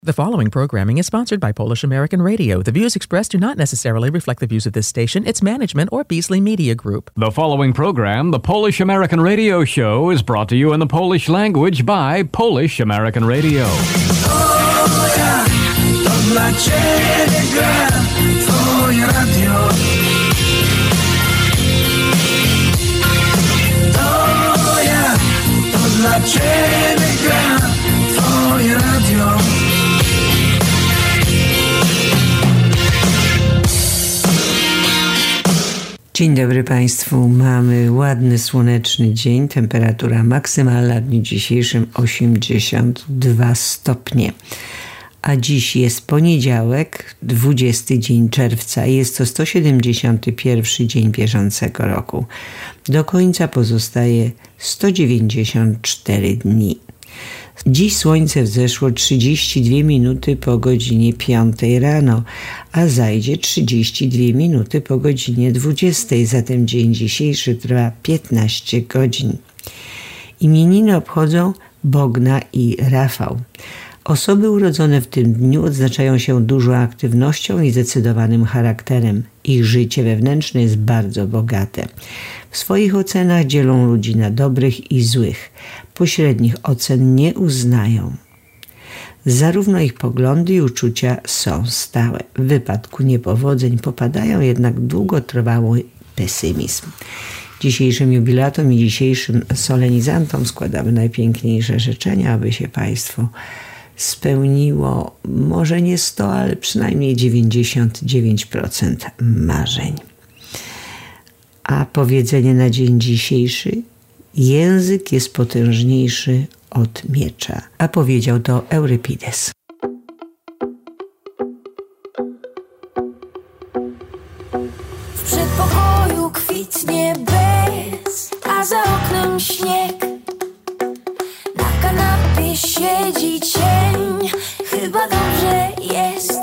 The following programming is sponsored by Polish American Radio. The views expressed do not necessarily reflect the views of this station, its management, or Beasley Media Group. The following program, the Polish American Radio Show, is brought to you in the Polish language by Polish American Radio. O ja, to dla Ciebie gra Twoje radio. O ja, to dla Ciebie gra Twoje radio. Dzień dobry Państwu. Mamy ładny, słoneczny dzień. Temperatura maksymalna w dniu dzisiejszym 82 stopnie. A dziś jest poniedziałek, 20 dzień czerwca. Jest to 171 dzień bieżącego roku. Do końca pozostaje 194 dni. Dziś słońce wzeszło 32 minuty po godzinie 5 rano, a zajdzie 32 minuty po godzinie 20. Zatem dzień dzisiejszy trwa 15 godzin. Imieniny obchodzą Bogna i Rafał. Osoby urodzone w tym dniu odznaczają się dużą aktywnością i zdecydowanym charakterem. Ich życie wewnętrzne jest bardzo bogate. W swoich ocenach dzielą ludzi na dobrych i złych. Pośrednich ocen nie uznają. Zarówno ich poglądy i uczucia są stałe. W wypadku niepowodzeń popadają jednak długotrwały pesymizm. Dzisiejszym jubilatom i dzisiejszym solenizantom składamy najpiękniejsze życzenia, aby się Państwu spełniło może nie 100, ale przynajmniej 99% marzeń. A powiedzenie na dzień dzisiejszy: język jest potężniejszy od miecza. A powiedział to Eurypides. W przedpokoju kwitnie bez, a za oknem śnieg. Na kanapie siedzi cień, chyba dobrze jest.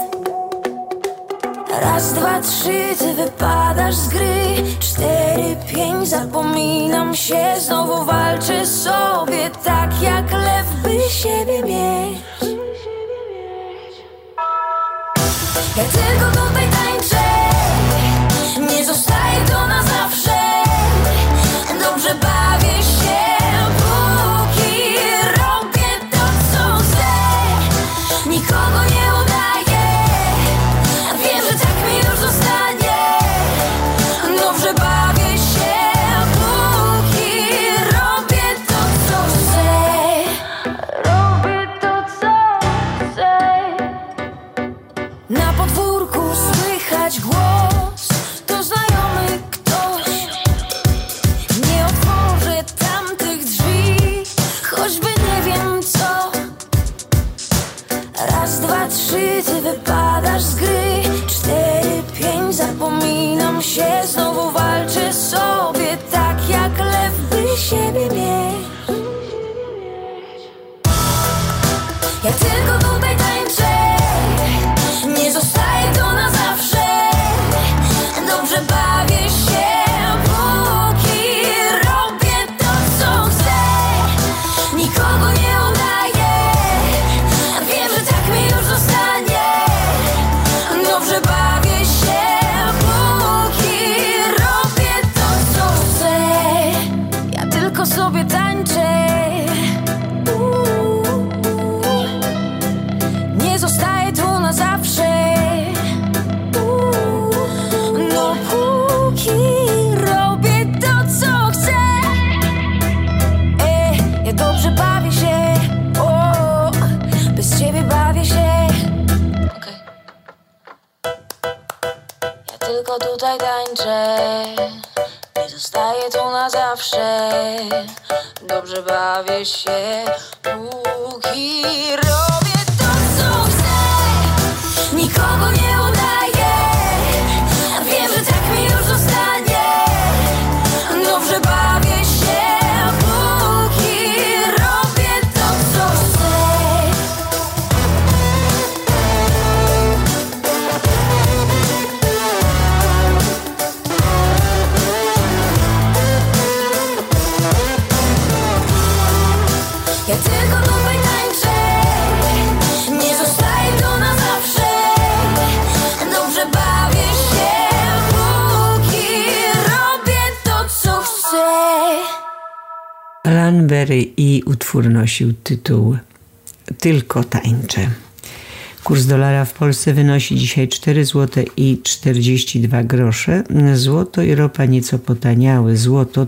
Raz, dwa, trzy, ty wypadasz z gry. 4, 5, zapominam się. Znowu walczę sobie tak jak lew, by siebie mieć. Ja tylko tutaj tańczę, nie zostaję to na zawsze. Dobrze bawię się, póki robię to, co chcę. Nikogo nie udaję, wiem, że tak mi już zostanie. Dobrze bawię się, póki robię to, co chcę. Robię to, co chcę. Na podwórku słychać głos, to znajomy ktoś. Nie otworzę tamtych drzwi, choćby nie wiem co. Raz, dwa, trzy, ty wypadasz z gry. 4, 5, zapominam się. Znowu walczę sobie tak jak lew, by siebie mieć. Ja tylko tutaj tańczę, nie zostaję to na zawsze. Dobrze bawię się, póki robię to, co chcę. Nikogo nie udaję, wiem, że tak mi już zostanie. Dobrze bawię się, póki robię to, co chcę. Ja tylko sobie tańczę. Nie zostaję tu na zawsze. No póki robię to, co chcę. Ja dobrze bawię się. O, bez ciebie bawię się. Okay. Ja tylko tutaj tańczę, nie zostaję tu na zawsze. Dobrze bawię się, póki robię to, co chcę. Nikogo nie udaję, wiem, że tak mi już zostanie. Dobrze bawię się, póki robię to, co chcę. Ja tylko tutaj tańczę, Cranberry i utwór nosił tytuł Tylko tańczę. Kurs dolara w Polsce wynosi dzisiaj 4 zł i 42 grosze. Złoto i ropa nieco potaniały. Złoto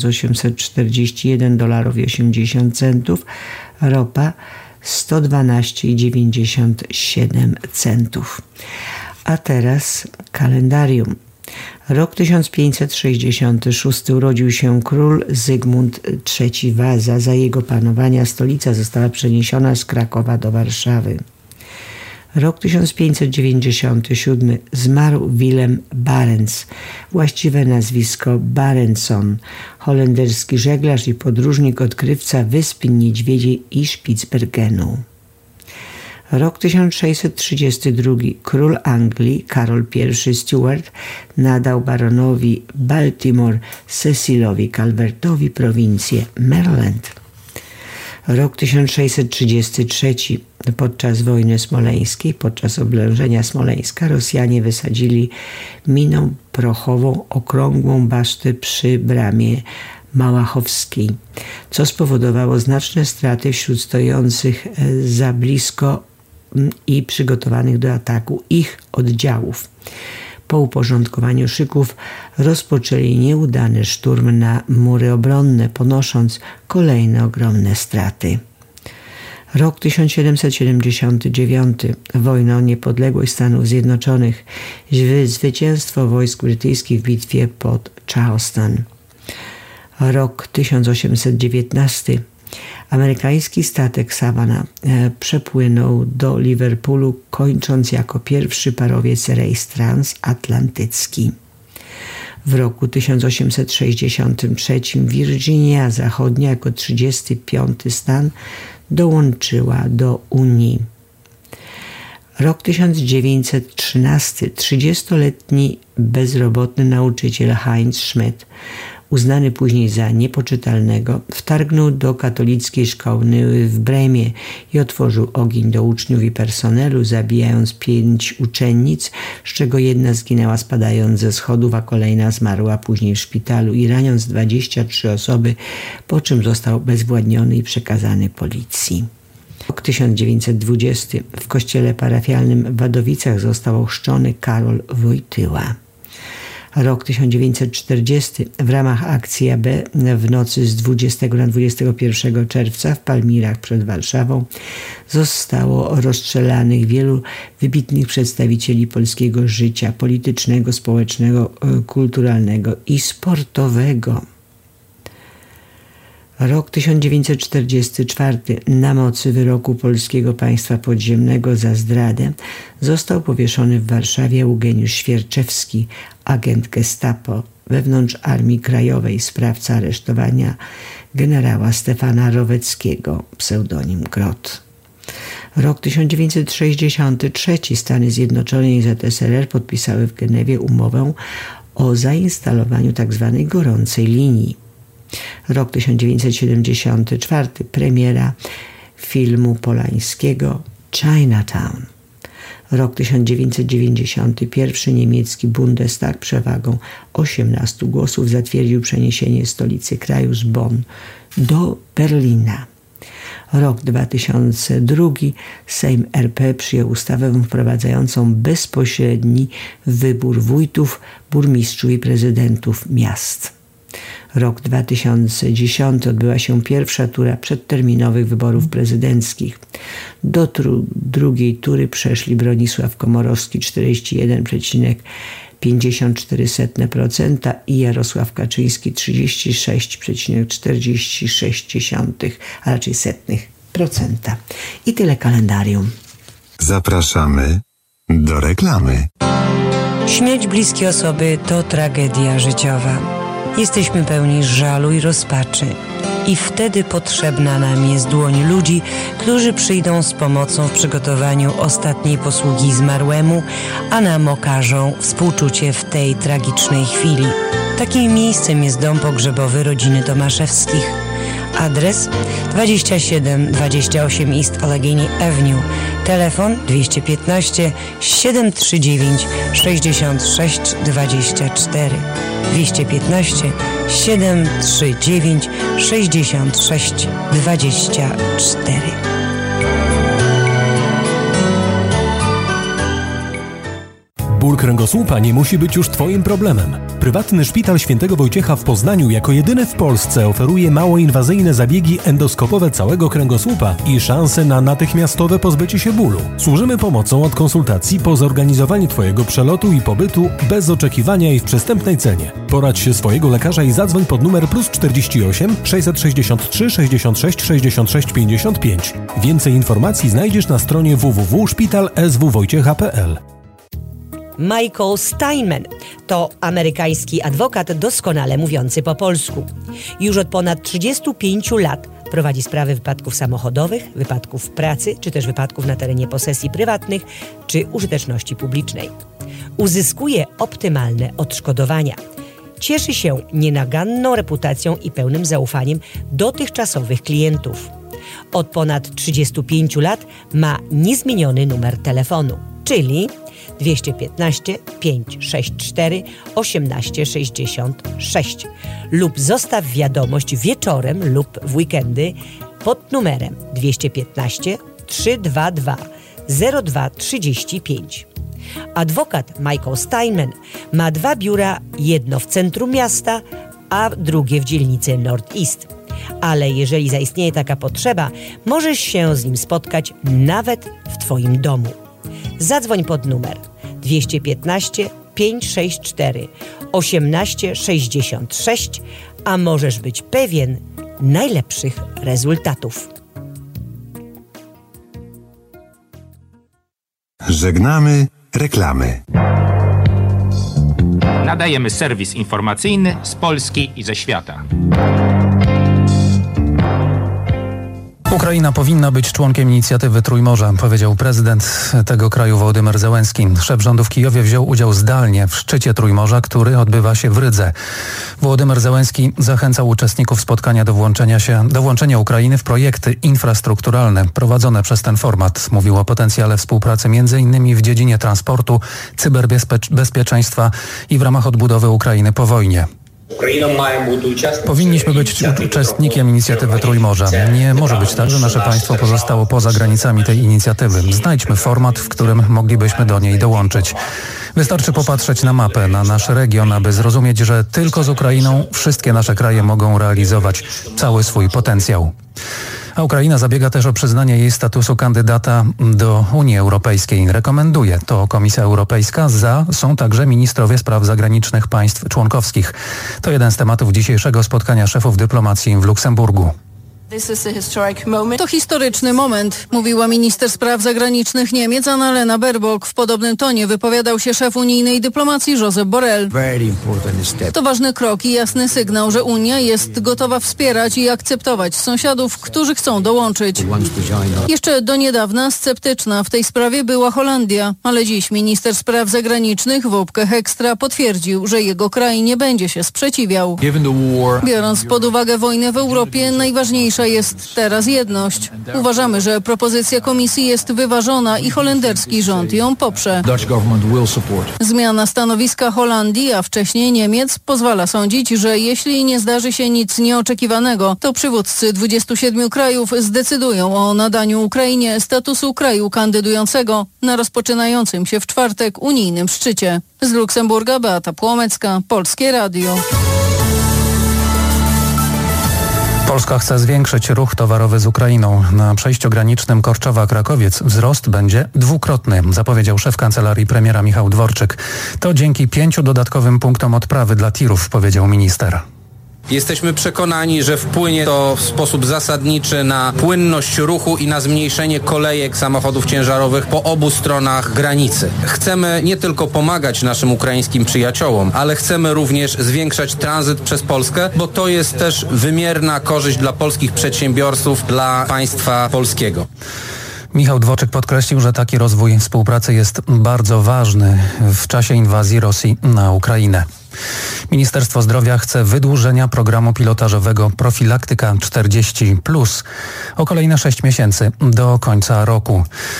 $1,841,80, ropa $112,97. A teraz kalendarium. Rok 1566 urodził się król Zygmunt III Waza. Za jego panowania stolica została przeniesiona z Krakowa do Warszawy. Rok 1597 zmarł Willem Barents, właściwe nazwisko Barentson, holenderski żeglarz i podróżnik, odkrywca Wysp Niedźwiedziej i Spitsbergenu. Rok 1632 król Anglii Karol I Stuart nadał baronowi Baltimore Cecilowi Calvertowi prowincję Maryland. Rok 1633. Podczas wojny smoleńskiej, podczas oblężenia Smoleńska, Rosjanie wysadzili miną prochową okrągłą basztę przy bramie Małachowskiej, co spowodowało znaczne straty wśród stojących za blisko i przygotowanych do ataku ich oddziałów. Po uporządkowaniu szyków rozpoczęli nieudany szturm na mury obronne, ponosząc kolejne ogromne straty. Rok 1779. Wojna o niepodległość Stanów Zjednoczonych. Zwycięstwo wojsk brytyjskich w bitwie pod Charleston. Rok 1819. Amerykański statek Savannah przepłynął do Liverpoolu, kończąc jako pierwszy parowiec rejs transatlantycki. W roku 1863 Virginia Zachodnia jako 35. stan dołączyła do Unii. Rok 1913. 30-letni bezrobotny nauczyciel Heinz Schmidt, uznany później za niepoczytalnego, wtargnął do katolickiej szkoły w Bremie i otworzył ogień do uczniów i personelu, zabijając 5 uczennic, z czego jedna zginęła spadając ze schodów, a kolejna zmarła później w szpitalu, i raniąc 23 osoby, po czym został obezwładniony i przekazany policji. Rok 1920. W kościele parafialnym w Wadowicach został ochrzczony Karol Wojtyła. Rok 1940. W ramach akcji AB w nocy z 20 na 21 czerwca w Palmirach przed Warszawą zostało rozstrzelanych wielu wybitnych przedstawicieli polskiego życia politycznego, społecznego, kulturalnego i sportowego. Rok 1944. Na mocy wyroku Polskiego Państwa Podziemnego za zdradę został powieszony w Warszawie Eugeniusz Świerczewski, agent Gestapo wewnątrz Armii Krajowej, sprawca aresztowania generała Stefana Roweckiego, pseudonim Grot. Rok 1963. Stany Zjednoczone i ZSRR podpisały w Genewie umowę o zainstalowaniu tzw. gorącej linii. Rok 1974. Premiera filmu Polańskiego Chinatown. Rok 1991. Niemiecki Bundestag przewagą 18 głosów zatwierdził przeniesienie stolicy kraju z Bonn do Berlina. Rok 2002. Sejm RP przyjął ustawę wprowadzającą bezpośredni wybór wójtów, burmistrzów i prezydentów miast. Rok 2010. Odbyła się pierwsza tura przedterminowych wyborów prezydenckich. Do drugiej tury przeszli Bronisław Komorowski 41,54% i Jarosław Kaczyński 36,46%, a raczej 0,01%. I tyle kalendarium. Zapraszamy do reklamy. Śmierć bliskiej osoby to tragedia życiowa. Jesteśmy pełni żalu i rozpaczy. I wtedy potrzebna nam jest dłoń ludzi, którzy przyjdą z pomocą w przygotowaniu ostatniej posługi zmarłemu, a nam okażą współczucie w tej tragicznej chwili. Takim miejscem jest dom pogrzebowy rodziny Tomaszewskich. Adres 2728 East Allegheny Avenue, Telefon 215 739 66 24. 215 739 66 24. Ból kręgosłupa nie musi być już Twoim problemem. Prywatny Szpital Świętego Wojciecha w Poznaniu jako jedyny w Polsce oferuje małoinwazyjne zabiegi endoskopowe całego kręgosłupa i szanse na natychmiastowe pozbycie się bólu. Służymy pomocą od konsultacji po zorganizowaniu Twojego przelotu i pobytu bez oczekiwania i w przystępnej cenie. Poradź się swojego lekarza i zadzwoń pod numer +48 663 66 66 55. Więcej informacji znajdziesz na stronie www.szpitalswwojciecha.pl. Michael Steinman to amerykański adwokat doskonale mówiący po polsku. Już od ponad 35 lat prowadzi sprawy wypadków samochodowych, wypadków w pracy, czy też wypadków na terenie posesji prywatnych, czy użyteczności publicznej. Uzyskuje optymalne odszkodowania. Cieszy się nienaganną reputacją i pełnym zaufaniem dotychczasowych klientów. Od ponad 35 lat ma niezmieniony numer telefonu, czyli 215 564 1866 lub zostaw wiadomość wieczorem lub w weekendy pod numerem 215 322 0235. Adwokat Michael Steinman ma 2 biura, jedno w centrum miasta, a drugie w dzielnicy North East. Ale jeżeli zaistnieje taka potrzeba, możesz się z nim spotkać nawet w Twoim domu. Zadzwoń pod numer 215 564 1866, a możesz być pewien najlepszych rezultatów. Żegnamy reklamy. Nadajemy serwis informacyjny z Polski i ze świata. Ukraina powinna być członkiem inicjatywy Trójmorza, powiedział prezydent tego kraju Wołodymyr Zełenski. Szef rządu w Kijowie wziął udział zdalnie w szczycie Trójmorza, który odbywa się w Rydze. Wołodymyr Zełenski zachęcał uczestników spotkania do włączenia Ukrainy w projekty infrastrukturalne prowadzone przez ten format. Mówił o potencjale współpracy m.in. w dziedzinie transportu, cyberbezpieczeństwa i w ramach odbudowy Ukrainy po wojnie. Powinniśmy być uczestnikiem inicjatywy Trójmorza. Nie może być tak, że nasze państwo pozostało poza granicami tej inicjatywy. Znajdźmy format, w którym moglibyśmy do niej dołączyć. Wystarczy popatrzeć na mapę, na nasz region, aby zrozumieć, że tylko z Ukrainą wszystkie nasze kraje mogą realizować cały swój potencjał. A Ukraina zabiega też o przyznanie jej statusu kandydata do Unii Europejskiej. Rekomenduje to Komisja Europejska, są także ministrowie spraw zagranicznych państw członkowskich. To jeden z tematów dzisiejszego spotkania szefów dyplomacji w Luksemburgu. To historyczny moment, mówiła minister spraw zagranicznych Niemiec Annalena Baerbock. W podobnym tonie wypowiadał się szef unijnej dyplomacji Josep Borrell. To ważny krok i jasny sygnał, że Unia jest gotowa wspierać i akceptować sąsiadów, którzy chcą dołączyć. Jeszcze do niedawna sceptyczna w tej sprawie była Holandia, ale dziś minister spraw zagranicznych Wopke Hoekstra potwierdził, że jego kraj nie będzie się sprzeciwiał. Biorąc pod uwagę wojnę w Europie, najważniejsza jest teraz jedność. Uważamy, że propozycja Komisji jest wyważona i holenderski rząd ją poprze. Zmiana stanowiska Holandii, a wcześniej Niemiec, pozwala sądzić, że jeśli nie zdarzy się nic nieoczekiwanego, to przywódcy 27 krajów zdecydują o nadaniu Ukrainie statusu kraju kandydującego na rozpoczynającym się w czwartek unijnym szczycie. Z Luksemburga Beata Płomecka, Polskie Radio. Polska chce zwiększyć ruch towarowy z Ukrainą. Na przejściu granicznym Korczowa-Krakowiec wzrost będzie dwukrotny, zapowiedział szef kancelarii premiera Michał Dworczyk. To dzięki 5 dodatkowym punktom odprawy dla tirów, powiedział minister. Jesteśmy przekonani, że wpłynie to w sposób zasadniczy na płynność ruchu i na zmniejszenie kolejek samochodów ciężarowych po obu stronach granicy. Chcemy nie tylko pomagać naszym ukraińskim przyjaciołom, ale chcemy również zwiększać tranzyt przez Polskę, bo to jest też wymierna korzyść dla polskich przedsiębiorców, dla państwa polskiego. Michał Dworczyk podkreślił, że taki rozwój współpracy jest bardzo ważny w czasie inwazji Rosji na Ukrainę. Ministerstwo Zdrowia chce wydłużenia programu pilotażowego Profilaktyka 40+ o kolejne 6 miesięcy do końca roku.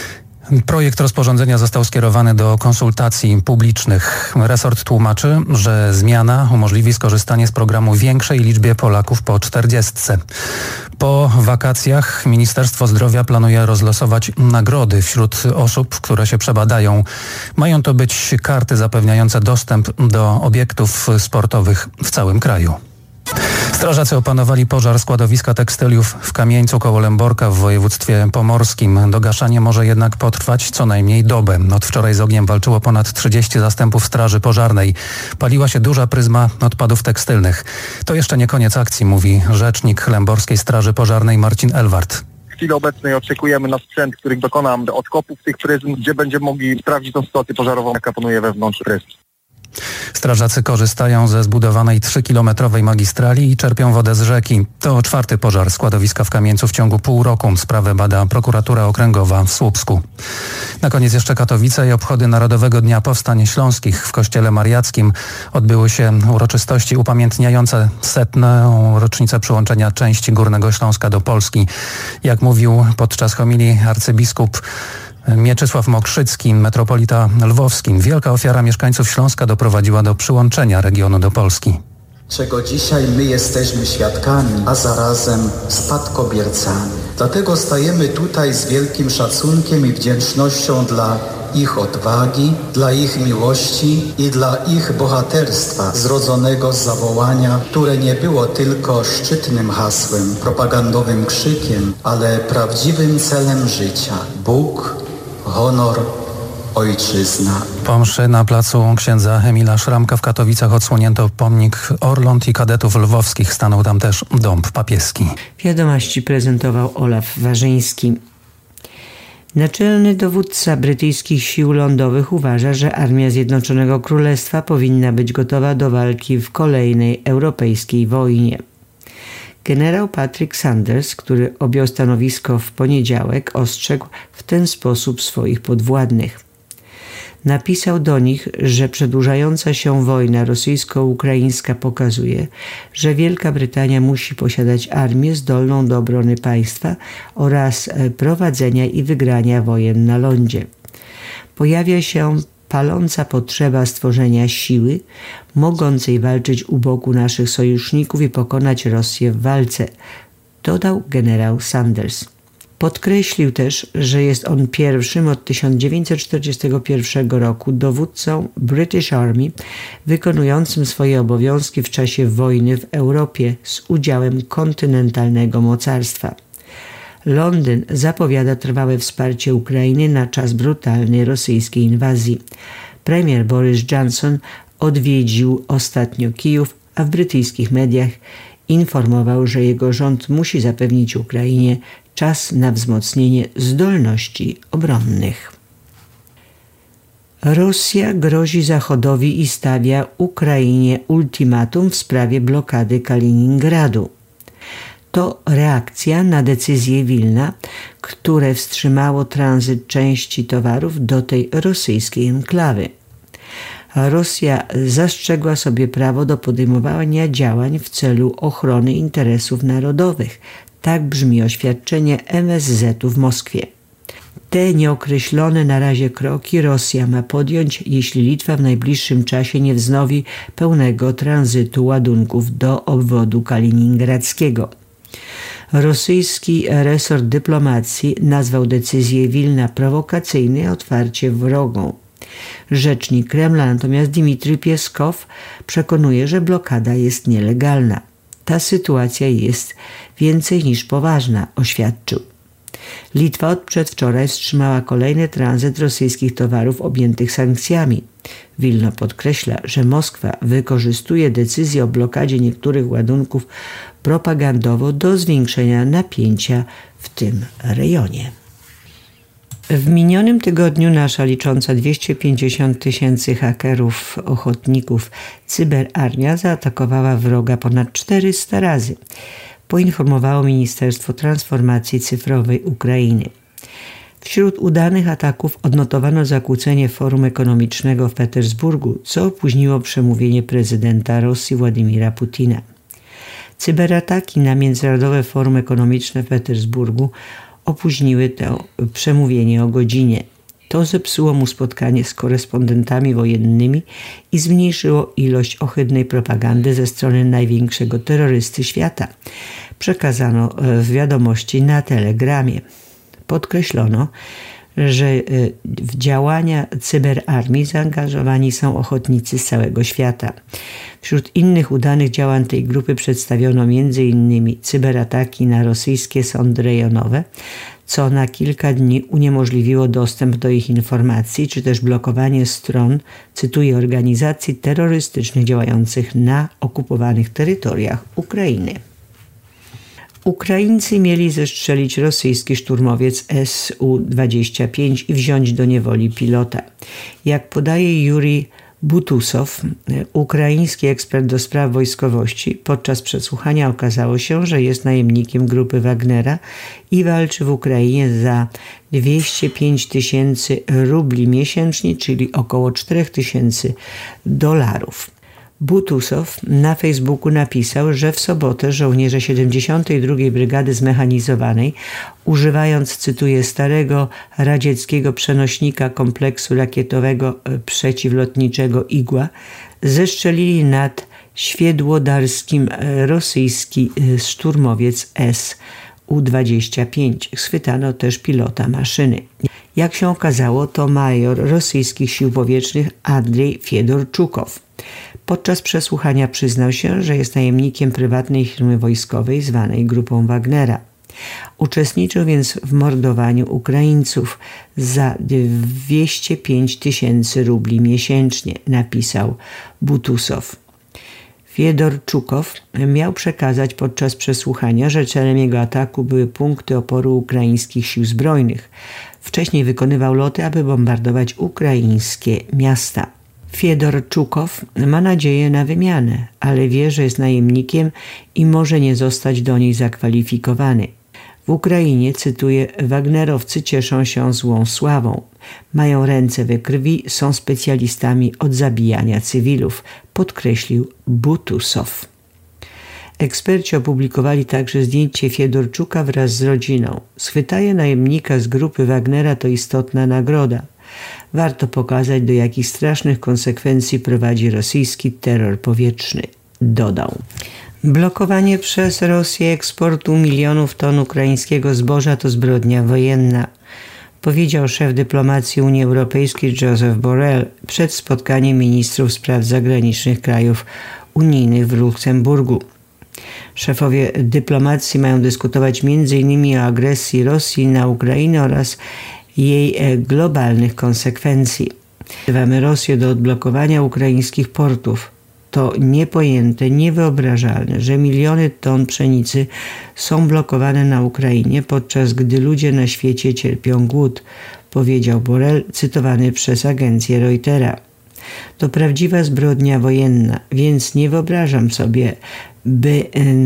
Projekt rozporządzenia został skierowany do konsultacji publicznych. Resort tłumaczy, że zmiana umożliwi skorzystanie z programu większej liczbie Polaków po 40. Po wakacjach Ministerstwo Zdrowia planuje rozlosować nagrody wśród osób, które się przebadają. Mają to być karty zapewniające dostęp do obiektów sportowych w całym kraju. Strażacy opanowali pożar składowiska tekstyliów w Kamieńcu koło Lęborka w województwie pomorskim. Dogaszanie może jednak potrwać co najmniej dobę. Od wczoraj z ogniem walczyło ponad 30 zastępów straży pożarnej. Paliła się duża pryzma odpadów tekstylnych. To jeszcze nie koniec akcji, mówi rzecznik Lęborskiej Straży Pożarnej Marcin Elwart. W chwili obecnej oczekujemy na sprzęt, który dokona odkopów tych pryzm, gdzie będziemy mogli sprawdzić tą sytuację pożarową, jaka panuje wewnątrz pryzm. Strażacy korzystają ze zbudowanej 3-kilometrowej magistrali i czerpią wodę z rzeki. To 4. pożar składowiska w Kamieńcu w ciągu pół roku. Sprawę bada prokuratura okręgowa w Słupsku. Na koniec jeszcze Katowice i obchody Narodowego Dnia Powstań Śląskich w Kościele Mariackim. Odbyły się uroczystości upamiętniające 100. rocznicę przyłączenia części Górnego Śląska do Polski. Jak mówił podczas homilii arcybiskup Mieczysław Mokrzycki, metropolita lwowski, wielka ofiara mieszkańców Śląska doprowadziła do przyłączenia regionu do Polski. Czego dzisiaj my jesteśmy świadkami, a zarazem spadkobiercami. Dlatego stajemy tutaj z wielkim szacunkiem i wdzięcznością dla ich odwagi, dla ich miłości i dla ich bohaterstwa zrodzonego z zawołania, które nie było tylko szczytnym hasłem, propagandowym krzykiem, ale prawdziwym celem życia. Bóg, honor, ojczyzna. Po mszy na placu księdza Emila Szramka w Katowicach odsłonięto pomnik Orląt i kadetów lwowskich. Stanął tam też dąb papieski. Wiadomości prezentował Olaf Warzyński. Naczelny dowódca brytyjskich sił lądowych uważa, że Armia Zjednoczonego Królestwa powinna być gotowa do walki w kolejnej europejskiej wojnie. Generał Patrick Sanders, który objął stanowisko w poniedziałek, ostrzegł w ten sposób swoich podwładnych. Napisał do nich, że przedłużająca się wojna rosyjsko-ukraińska pokazuje, że Wielka Brytania musi posiadać armię zdolną do obrony państwa oraz prowadzenia i wygrania wojen na lądzie. Pojawia się paląca potrzeba stworzenia siły mogącej walczyć u boku naszych sojuszników i pokonać Rosję w walce, dodał generał Sanders. Podkreślił też, że jest on pierwszym od 1941 roku dowódcą British Army wykonującym swoje obowiązki w czasie wojny w Europie z udziałem kontynentalnego mocarstwa. Londyn zapowiada trwałe wsparcie Ukrainy na czas brutalnej rosyjskiej inwazji. Premier Boris Johnson odwiedził ostatnio Kijów, a w brytyjskich mediach informował, że jego rząd musi zapewnić Ukrainie czas na wzmocnienie zdolności obronnych. Rosja grozi Zachodowi i stawia Ukrainie ultimatum w sprawie blokady Kaliningradu. To reakcja na decyzję Wilna, które wstrzymało tranzyt części towarów do tej rosyjskiej enklawy. Rosja zastrzegła sobie prawo do podejmowania działań w celu ochrony interesów narodowych. Tak brzmi oświadczenie MSZ-u w Moskwie. Te nieokreślone na razie kroki Rosja ma podjąć, jeśli Litwa w najbliższym czasie nie wznowi pełnego tranzytu ładunków do obwodu kaliningradzkiego. Rosyjski resort dyplomacji nazwał decyzję Wilna prowokacyjną i otwarcie wrogą. Rzecznik Kremla natomiast Dmitrij Pieskow przekonuje, że blokada jest nielegalna. Ta sytuacja jest więcej niż poważna, oświadczył. Litwa od przedwczoraj wstrzymała kolejny tranzyt rosyjskich towarów objętych sankcjami. Wilno podkreśla, że Moskwa wykorzystuje decyzję o blokadzie niektórych ładunków propagandowo do zwiększenia napięcia w tym rejonie. W minionym tygodniu nasza licząca 250 000 hakerów, ochotników, cyberarmia zaatakowała wroga ponad 400 razy, poinformowało Ministerstwo Transformacji Cyfrowej Ukrainy. Wśród udanych ataków odnotowano zakłócenie Forum Ekonomicznego w Petersburgu, co opóźniło przemówienie prezydenta Rosji Władimira Putina. Cyberataki na Międzynarodowe Forum Ekonomiczne w Petersburgu opóźniły to przemówienie o godzinie. To zepsuło mu spotkanie z korespondentami wojennymi i zmniejszyło ilość ohydnej propagandy ze strony największego terrorysty świata. Przekazano w wiadomości na Telegramie. Podkreślono, że w działania cyberarmii zaangażowani są ochotnicy z całego świata. Wśród innych udanych działań tej grupy przedstawiono m.in. cyberataki na rosyjskie sądy rejonowe, co na kilka dni uniemożliwiło dostęp do ich informacji, czy też blokowanie stron, cytuję, organizacji terrorystycznych działających na okupowanych terytoriach Ukrainy. Ukraińcy mieli zestrzelić rosyjski szturmowiec Su-25 i wziąć do niewoli pilota. Jak podaje Jurij Butusow, ukraiński ekspert do spraw wojskowości, podczas przesłuchania okazało się, że jest najemnikiem grupy Wagnera i walczy w Ukrainie za 205 tysięcy rubli miesięcznie, czyli około $4000. Butusow na Facebooku napisał, że w sobotę żołnierze 72. Brygady Zmechanizowanej, używając, cytuję, starego radzieckiego przenośnika kompleksu rakietowego przeciwlotniczego Igła, zestrzelili nad Świedłodarskim rosyjski szturmowiec Su-25. Schwytano też pilota maszyny. Jak się okazało, to major rosyjskich sił powietrznych Andrzej Fiedorczukow. Podczas przesłuchania przyznał się, że jest najemnikiem prywatnej firmy wojskowej zwanej Grupą Wagnera. Uczestniczył więc w mordowaniu Ukraińców za 205 tysięcy rubli miesięcznie, napisał Butusow. Fiedorczukow miał przekazać podczas przesłuchania, że celem jego ataku były punkty oporu ukraińskich sił zbrojnych. Wcześniej wykonywał loty, aby bombardować ukraińskie miasta. Fiedorczukow ma nadzieję na wymianę, ale wie, że jest najemnikiem i może nie zostać do niej zakwalifikowany. W Ukrainie, cytuję, Wagnerowcy cieszą się złą sławą. Mają ręce we krwi, są specjalistami od zabijania cywilów, podkreślił Butusow. Eksperci opublikowali także zdjęcie Fiedorczuka wraz z rodziną. Schwytanie najemnika z grupy Wagnera to istotna nagroda. Warto pokazać, do jakich strasznych konsekwencji prowadzi rosyjski terror powietrzny, dodał. Blokowanie przez Rosję eksportu milionów ton ukraińskiego zboża to zbrodnia wojenna, powiedział szef dyplomacji Unii Europejskiej Josep Borrell przed spotkaniem ministrów spraw zagranicznych krajów unijnych w Luksemburgu. Szefowie dyplomacji mają dyskutować m.in. o agresji Rosji na Ukrainę oraz jej globalnych konsekwencji. Wzywamy Rosję do odblokowania ukraińskich portów. To niepojęte, niewyobrażalne, że miliony ton pszenicy są blokowane na Ukrainie, podczas gdy ludzie na świecie cierpią głód, powiedział Borrell, cytowany przez agencję Reutera. To prawdziwa zbrodnia wojenna, więc nie wyobrażam sobie, by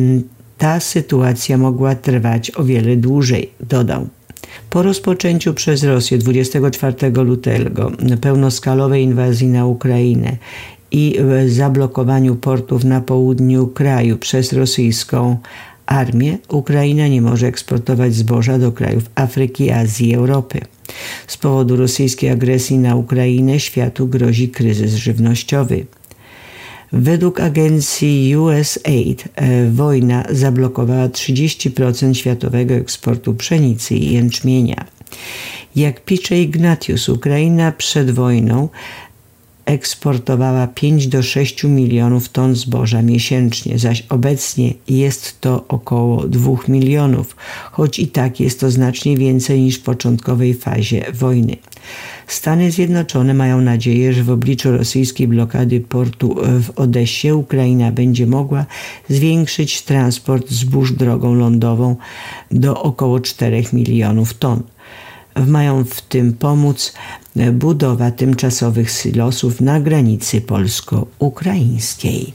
ta sytuacja mogła trwać o wiele dłużej, dodał. Po rozpoczęciu przez Rosję 24 lutego pełnoskalowej inwazji na Ukrainę i zablokowaniu portów na południu kraju przez rosyjską armię, Ukraina nie może eksportować zboża do krajów Afryki, Azji i Europy. Z powodu rosyjskiej agresji na Ukrainę światu grozi kryzys żywnościowy. Według agencji USAID wojna zablokowała 30% światowego eksportu pszenicy i jęczmienia. Jak pisze Ignatius, Ukraina przed wojną eksportowała 5 do 6 milionów ton zboża miesięcznie, zaś obecnie jest to około 2 milionów, choć i tak jest to znacznie więcej niż w początkowej fazie wojny. Stany Zjednoczone mają nadzieję, że w obliczu rosyjskiej blokady portu w Odessie Ukraina będzie mogła zwiększyć transport zbóż drogą lądową do około 4 milionów ton. Mają w tym pomóc budowa tymczasowych silosów na granicy polsko-ukraińskiej.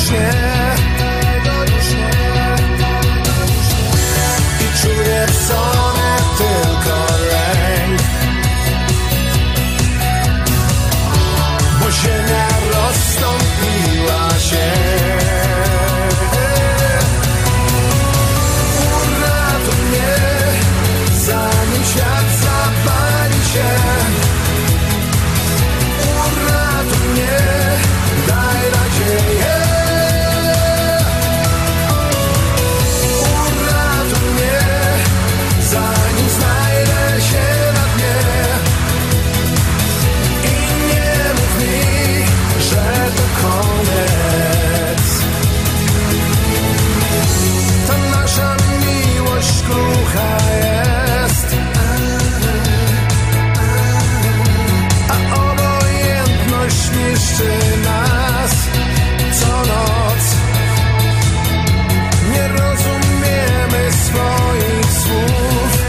już nie. I czuję w sobie tylko lęk, bo ziemia rozstąpiła się. Uratuj mnie, zanim świat zapali się. Uratuj mnie, daj nadzieję. Uratuj mnie, zanim znajdę się na dnie. I nie mów mi, że to koniec. Ta nasza miłość krucha jest, a obojętność niszczy nas co noc. Nie rozumiemy swoich słów.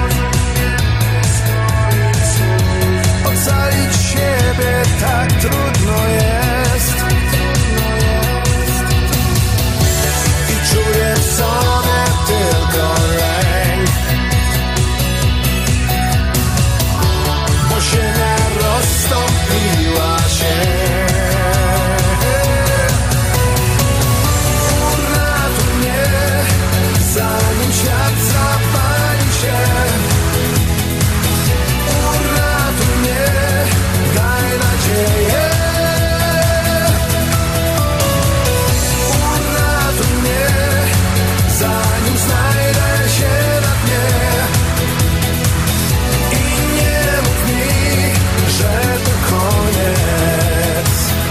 Ocalić siebie tak trudno jest. I czuję w sobie tylko lęk, bo ziemia rozstąpiła się. Uratuj mnie, zanim świat zapali się. Uratuj mnie, daj nadzieję. Uratuj mnie, zanim znajdę się na dnie. I nie mów mi, że to koniec.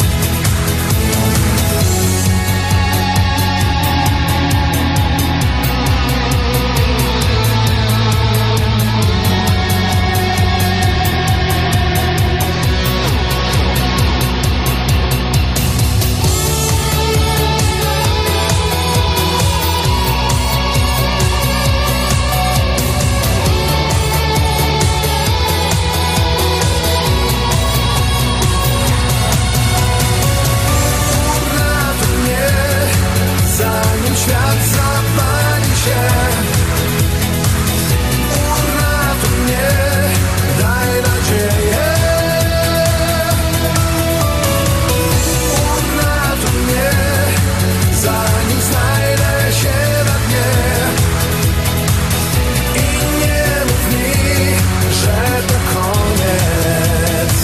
Uratuj mnie, zanim świat zapali się. Uratuj mnie, daj nadzieję. Uratuj mnie, zanim znajdę się na dnie. I nie mów mi, że to koniec.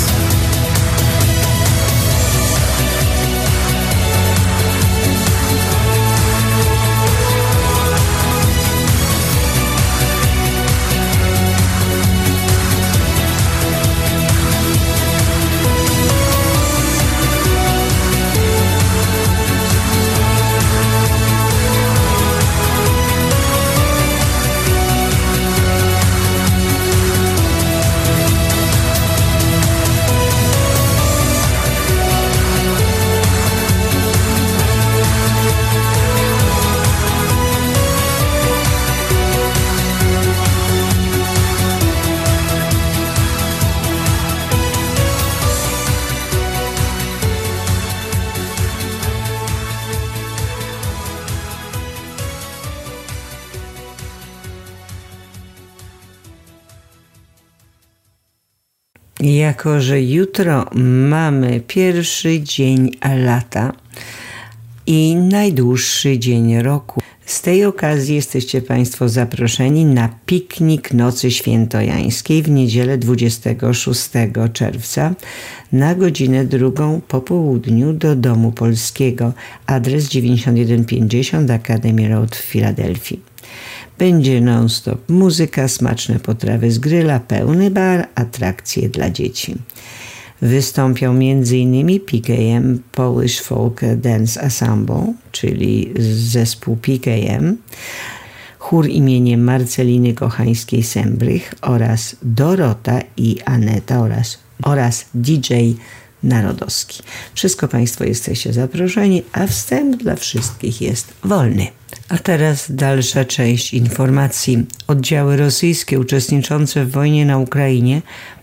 Jako że jutro mamy pierwszy dzień lata i najdłuższy dzień roku, z tej okazji jesteście Państwo zaproszeni na piknik Nocy Świętojańskiej w niedzielę 26 czerwca na godzinę 2 po południu do Domu Polskiego. Adres 9150 Academy Road w Filadelfii. Będzie non-stop muzyka, smaczne potrawy z gryla, pełny bar, atrakcje dla dzieci. Wystąpią m.in. PKM Polish Folk Dance Ensemble, czyli zespół PKM, chór imieniem Marceliny Kochańskiej-Sembrych oraz Dorota i Aneta oraz DJ Narodowski. Wszystko Państwo jesteście zaproszeni, a wstęp dla wszystkich jest wolny. A teraz dalsza część informacji. Oddziały rosyjskie uczestniczące w wojnie na Ukrainie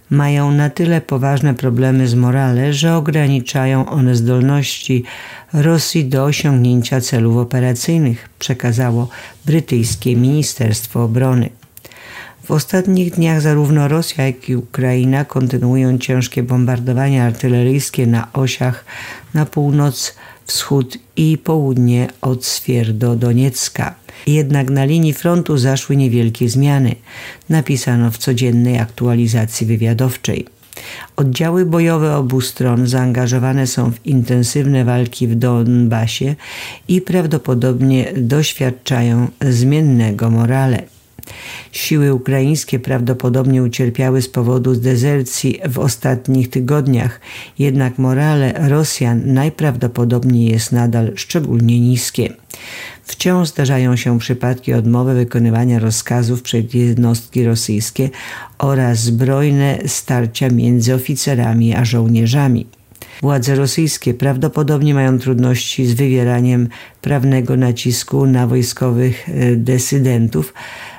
mają na tyle poważne problemy z morale, że ograniczają one zdolności Rosji do osiągnięcia celów operacyjnych, przekazało brytyjskie Ministerstwo Obrony. W ostatnich dniach zarówno Rosja, jak i Ukraina kontynuują ciężkie bombardowania artyleryjskie na osiach na północ, wschód i południe od Swierdo-Doniecka. Jednak na linii frontu zaszły niewielkie zmiany, napisano w codziennej aktualizacji wywiadowczej. Oddziały bojowe obu stron zaangażowane są w intensywne walki w Donbasie i prawdopodobnie doświadczają zmiennego morale. Siły ukraińskie prawdopodobnie ucierpiały z powodu dezercji w ostatnich tygodniach, jednak morale Rosjan najprawdopodobniej jest nadal szczególnie niskie. Wciąż zdarzają się przypadki odmowy wykonywania rozkazów przez jednostki rosyjskie oraz zbrojne starcia między oficerami a żołnierzami. Władze rosyjskie prawdopodobnie mają trudności z wywieraniem prawnego nacisku na wojskowych dysydentów,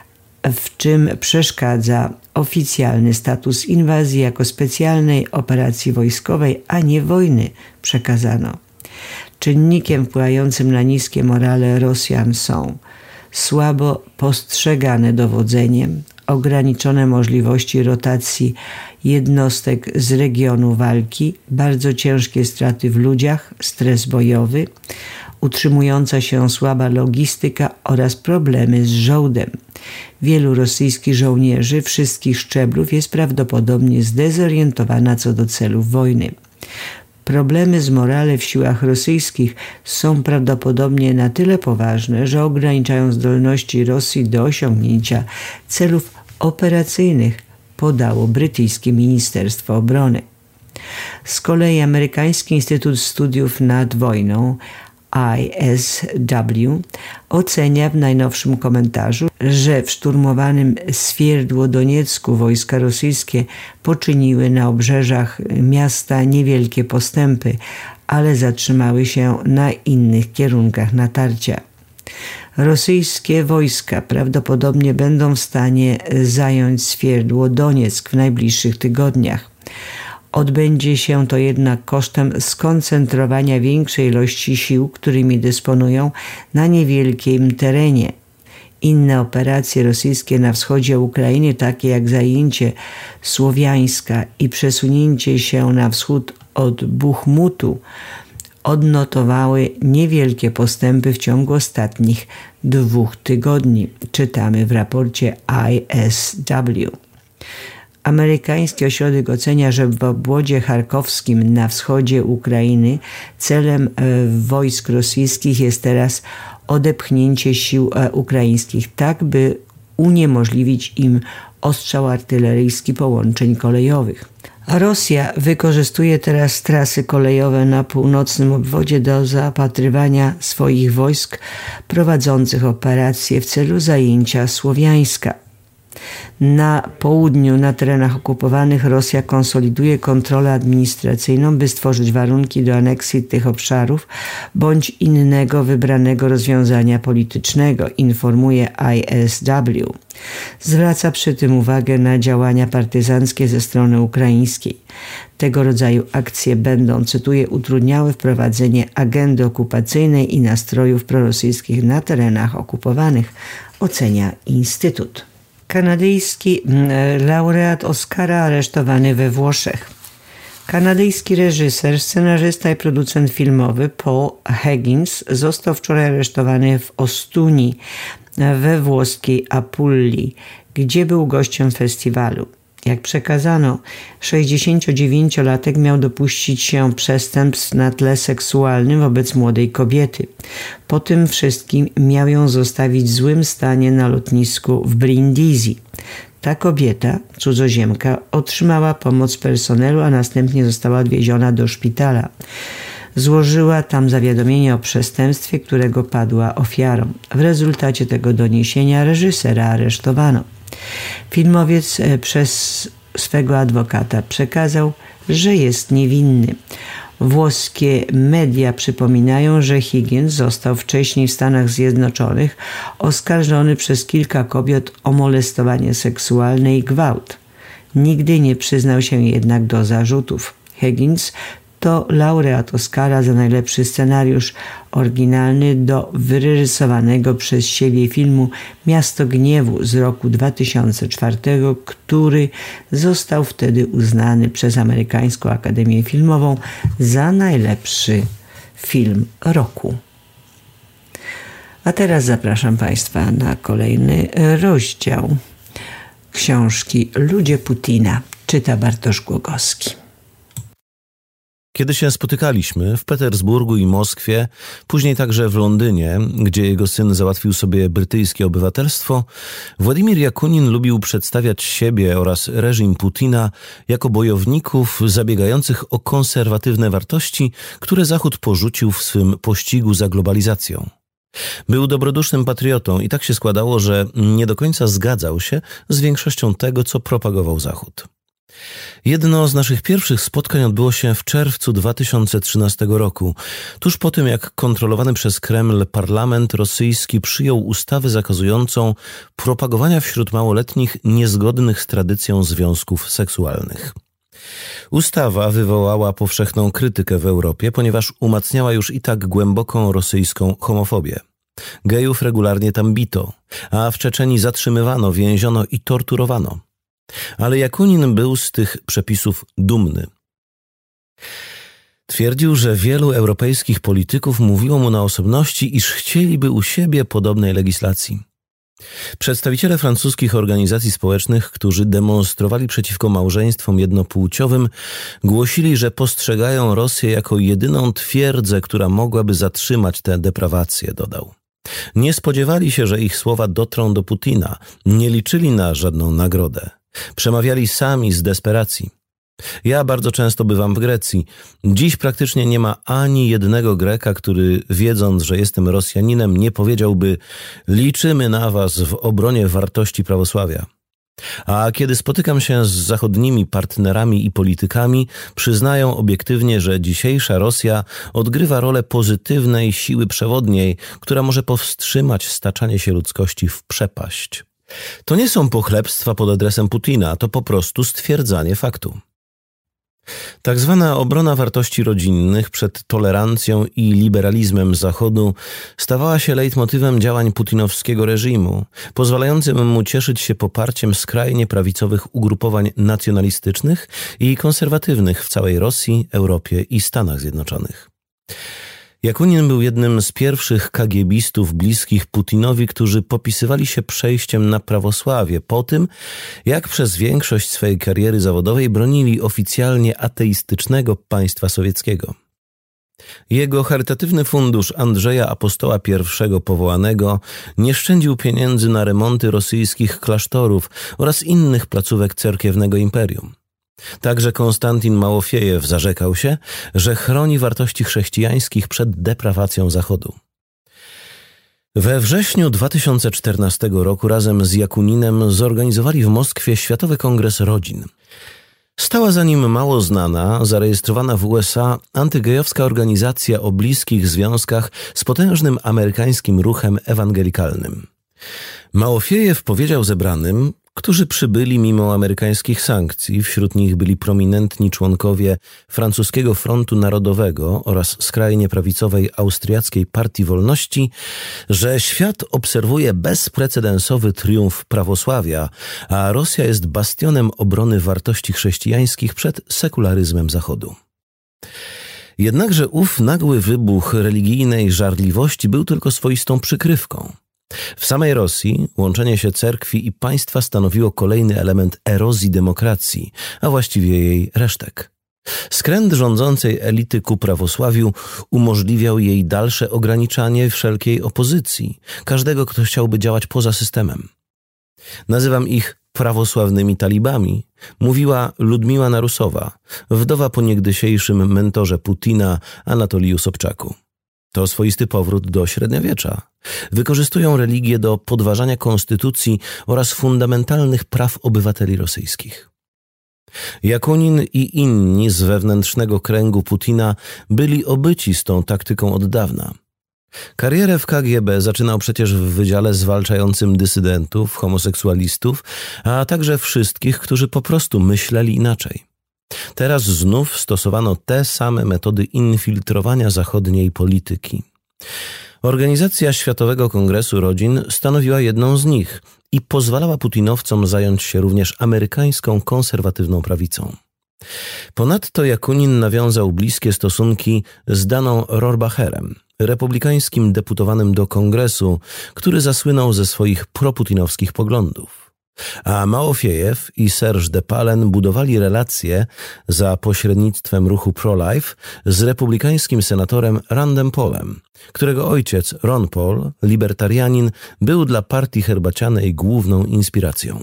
w czym przeszkadza oficjalny status inwazji jako specjalnej operacji wojskowej, a nie wojny, przekazano. Czynnikiem wpływającym na niskie morale Rosjan są słabo postrzegane dowodzenie, ograniczone możliwości rotacji jednostek z regionu walki, bardzo ciężkie straty w ludziach, stres bojowy, utrzymująca się słaba logistyka oraz problemy z żołdem. Wielu rosyjskich żołnierzy wszystkich szczeblów jest prawdopodobnie zdezorientowana co do celów wojny. Problemy z morale w siłach rosyjskich są prawdopodobnie na tyle poważne, że ograniczają zdolności Rosji do osiągnięcia celów operacyjnych, podało brytyjskie Ministerstwo Obrony. Z kolei Amerykański Instytut Studiów nad Wojną ISW ocenia w najnowszym komentarzu, że w szturmowanym Swierdo-Doniecku wojska rosyjskie poczyniły na obrzeżach miasta niewielkie postępy, ale zatrzymały się na innych kierunkach natarcia. Rosyjskie wojska prawdopodobnie będą w stanie zająć Swierdo-Donieck w najbliższych tygodniach. Odbędzie się to jednak kosztem skoncentrowania większej ilości sił, którymi dysponują, na niewielkim terenie. Inne operacje rosyjskie na wschodzie Ukrainy, takie jak zajęcie Słowiańska i przesunięcie się na wschód od Buchmutu, odnotowały niewielkie postępy w ciągu ostatnich 2 tygodni, czytamy w raporcie ISW. Amerykański ośrodek ocenia, że w obwodzie charkowskim na wschodzie Ukrainy celem wojsk rosyjskich jest teraz odepchnięcie sił ukraińskich, tak by uniemożliwić im ostrzał artyleryjski połączeń kolejowych. Rosja wykorzystuje teraz trasy kolejowe na północnym obwodzie do zaopatrywania swoich wojsk prowadzących operacje w celu zajęcia Słowiańska. Na południu, na terenach okupowanych, Rosja konsoliduje kontrolę administracyjną, by stworzyć warunki do aneksji tych obszarów bądź innego wybranego rozwiązania politycznego, informuje ISW. Zwraca przy tym uwagę na działania partyzanckie ze strony ukraińskiej. Tego rodzaju akcje będą, cytuję, utrudniały wprowadzenie agendy okupacyjnej i nastrojów prorosyjskich na terenach okupowanych, ocenia Instytut. Kanadyjski laureat Oscara aresztowany we Włoszech. Kanadyjski reżyser, scenarzysta i producent filmowy Paul Higgins został wczoraj aresztowany w Ostuni we włoskiej Apulii, gdzie był gościem festiwalu. Jak przekazano, 69-latek miał dopuścić się przestępstw na tle seksualnym wobec młodej kobiety. Po tym wszystkim miał ją zostawić w złym stanie na lotnisku w Brindisi. Ta kobieta, cudzoziemka, otrzymała pomoc personelu, a następnie została odwieziona do szpitala. Złożyła tam zawiadomienie o przestępstwie, którego padła ofiarą. W rezultacie tego doniesienia reżysera aresztowano. Filmowiec przez swego adwokata przekazał, że jest niewinny. Włoskie media przypominają, że Higgins został wcześniej w Stanach Zjednoczonych oskarżony przez kilka kobiet o molestowanie seksualne i gwałt. Nigdy nie przyznał się jednak do zarzutów. Higgins to laureat Oscara za najlepszy scenariusz oryginalny do wyreżyserowanego przez siebie filmu Miasto Gniewu z roku 2004, który został wtedy uznany przez Amerykańską Akademię Filmową za najlepszy film roku. A teraz zapraszam Państwa na kolejny rozdział książki Ludzie Putina. Czyta Bartosz Głogowski. Kiedy się spotykaliśmy w Petersburgu i Moskwie, później także w Londynie, gdzie jego syn załatwił sobie brytyjskie obywatelstwo, Władimir Jakunin lubił przedstawiać siebie oraz reżim Putina jako bojowników zabiegających o konserwatywne wartości, które Zachód porzucił w swym pościgu za globalizacją. Był dobrodusznym patriotą i tak się składało, że nie do końca zgadzał się z większością tego, co propagował Zachód. Jedno z naszych pierwszych spotkań odbyło się w czerwcu 2013 roku, tuż po tym jak kontrolowany przez Kreml parlament rosyjski przyjął ustawę zakazującą propagowania wśród małoletnich niezgodnych z tradycją związków seksualnych. Ustawa wywołała powszechną krytykę w Europie, ponieważ umacniała już i tak głęboką rosyjską homofobię. Gejów regularnie tam bito, a w Czeczenii zatrzymywano, więziono i torturowano. Ale Jakunin był z tych przepisów dumny. Twierdził, że wielu europejskich polityków mówiło mu na osobności, iż chcieliby u siebie podobnej legislacji. Przedstawiciele francuskich organizacji społecznych, którzy demonstrowali przeciwko małżeństwom jednopłciowym, głosili, że postrzegają Rosję jako jedyną twierdzę, która mogłaby zatrzymać tę deprawację, dodał. Nie spodziewali się, że ich słowa dotrą do Putina, nie liczyli na żadną nagrodę. Przemawiali sami z desperacji. Ja bardzo często bywam w Grecji. Dziś praktycznie nie ma ani jednego Greka, który wiedząc, że jestem Rosjaninem, nie powiedziałby: liczymy na was w obronie wartości prawosławia. A kiedy spotykam się z zachodnimi partnerami i politykami, przyznają obiektywnie, że dzisiejsza Rosja odgrywa rolę pozytywnej siły przewodniej, która może powstrzymać staczanie się ludzkości w przepaść. To nie są pochlebstwa pod adresem Putina, to po prostu stwierdzanie faktu. Tak zwana obrona wartości rodzinnych przed tolerancją i liberalizmem Zachodu stawała się lejtmotywem działań putinowskiego reżimu, pozwalającym mu cieszyć się poparciem skrajnie prawicowych ugrupowań nacjonalistycznych i konserwatywnych w całej Rosji, Europie i Stanach Zjednoczonych. Jakunin był jednym z pierwszych kagiebistów bliskich Putinowi, którzy popisywali się przejściem na prawosławie po tym, jak przez większość swojej kariery zawodowej bronili oficjalnie ateistycznego państwa sowieckiego. Jego charytatywny fundusz Andrzeja Apostoła I powołanego nie szczędził pieniędzy na remonty rosyjskich klasztorów oraz innych placówek cerkiewnego imperium. Także Konstantin Małofiejew zarzekał się, że chroni wartości chrześcijańskich przed deprawacją Zachodu. We wrześniu 2014 roku razem z Jakuninem zorganizowali w Moskwie Światowy Kongres Rodzin. Stała za nim mało znana, zarejestrowana w USA antygejowska organizacja o bliskich związkach z potężnym amerykańskim ruchem ewangelikalnym. Małofiejew powiedział zebranym, którzy przybyli mimo amerykańskich sankcji, wśród nich byli prominentni członkowie francuskiego Frontu Narodowego oraz skrajnie prawicowej austriackiej Partii Wolności, że świat obserwuje bezprecedensowy triumf prawosławia, a Rosja jest bastionem obrony wartości chrześcijańskich przed sekularyzmem Zachodu. Jednakże ów nagły wybuch religijnej żarliwości był tylko swoistą przykrywką. W samej Rosji łączenie się cerkwi i państwa stanowiło kolejny element erozji demokracji, a właściwie jej resztek. Skręt rządzącej elity ku prawosławiu umożliwiał jej dalsze ograniczanie wszelkiej opozycji, każdego, kto chciałby działać poza systemem. Nazywam ich prawosławnymi talibami, mówiła Ludmiła Narusowa, wdowa po niegdysiejszym mentorze Putina Anatoliju Sobczaku. To swoisty powrót do średniowiecza. Wykorzystują religię do podważania konstytucji oraz fundamentalnych praw obywateli rosyjskich. Jakunin i inni z wewnętrznego kręgu Putina byli obyci z tą taktyką od dawna. Karierę w KGB zaczynał przecież w wydziale zwalczającym dysydentów, homoseksualistów, a także wszystkich, którzy po prostu myśleli inaczej. Teraz znów stosowano te same metody infiltrowania zachodniej polityki. Organizacja Światowego Kongresu Rodzin stanowiła jedną z nich i pozwalała putinowcom zająć się również amerykańską konserwatywną prawicą. Ponadto Jakunin nawiązał bliskie stosunki z Daną Rohrbacherem, republikańskim deputowanym do Kongresu, który zasłynął ze swoich proputinowskich poglądów. A Małofiejew i Serge de Palen budowali relacje za pośrednictwem ruchu pro-life z republikańskim senatorem Randem Paulem, którego ojciec Ron Paul, libertarianin, był dla partii herbacianej główną inspiracją.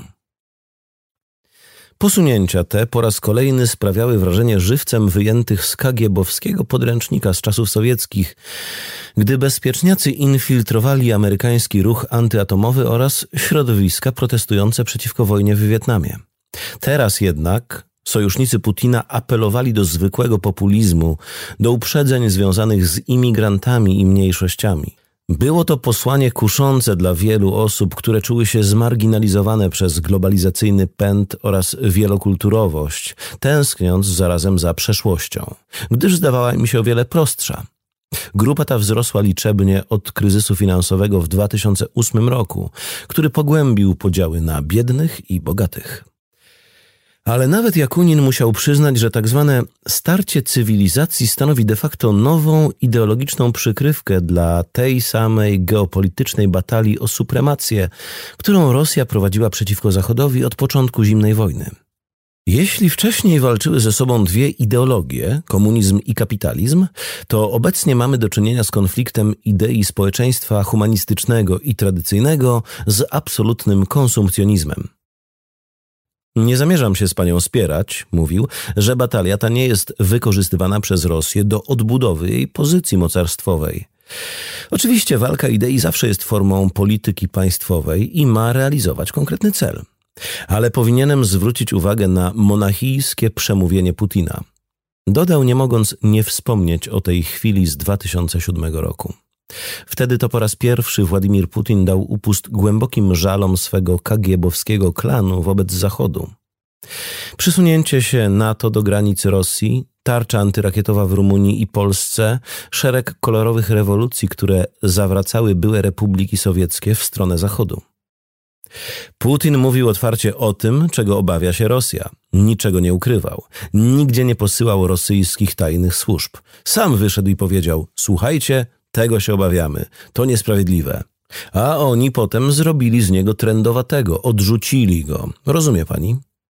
Posunięcia te po raz kolejny sprawiały wrażenie żywcem wyjętych z kagiebowskiego podręcznika z czasów sowieckich, gdy bezpieczniacy infiltrowali amerykański ruch antyatomowy oraz środowiska protestujące przeciwko wojnie w Wietnamie. Teraz jednak sojusznicy Putina apelowali do zwykłego populizmu, do uprzedzeń związanych z imigrantami i mniejszościami. Było to posłanie kuszące dla wielu osób, które czuły się zmarginalizowane przez globalizacyjny pęd oraz wielokulturowość, tęskniąc zarazem za przeszłością, gdyż zdawała im się o wiele prostsza. Grupa ta wzrosła liczebnie od kryzysu finansowego w 2008 roku, który pogłębił podziały na biednych i bogatych. Ale nawet Jakunin musiał przyznać, że tak zwane starcie cywilizacji stanowi de facto nową ideologiczną przykrywkę dla tej samej geopolitycznej batalii o supremację, którą Rosja prowadziła przeciwko Zachodowi od początku zimnej wojny. Jeśli wcześniej walczyły ze sobą dwie ideologie, komunizm i kapitalizm, to obecnie mamy do czynienia z konfliktem idei społeczeństwa humanistycznego i tradycyjnego z absolutnym konsumpcjonizmem. Nie zamierzam się z panią spierać, mówił, że batalia ta nie jest wykorzystywana przez Rosję do odbudowy jej pozycji mocarstwowej. Oczywiście walka idei zawsze jest formą polityki państwowej i ma realizować konkretny cel. Ale powinienem zwrócić uwagę na monachijskie przemówienie Putina. Dodał, nie mogąc nie wspomnieć o tej chwili z 2007 roku. Wtedy to po raz pierwszy Władimir Putin dał upust głębokim żalom swego kagiebowskiego klanu wobec Zachodu. Przysunięcie się NATO do granic Rosji, tarcza antyrakietowa w Rumunii i Polsce, szereg kolorowych rewolucji, które zawracały byłe republiki sowieckie w stronę Zachodu. Putin mówił otwarcie o tym, czego obawia się Rosja. Niczego nie ukrywał. Nigdzie nie posyłał rosyjskich tajnych służb. Sam wyszedł i powiedział: słuchajcie, tego się obawiamy. To niesprawiedliwe. A oni potem zrobili z niego trendowatego, odrzucili go. Rozumie pani?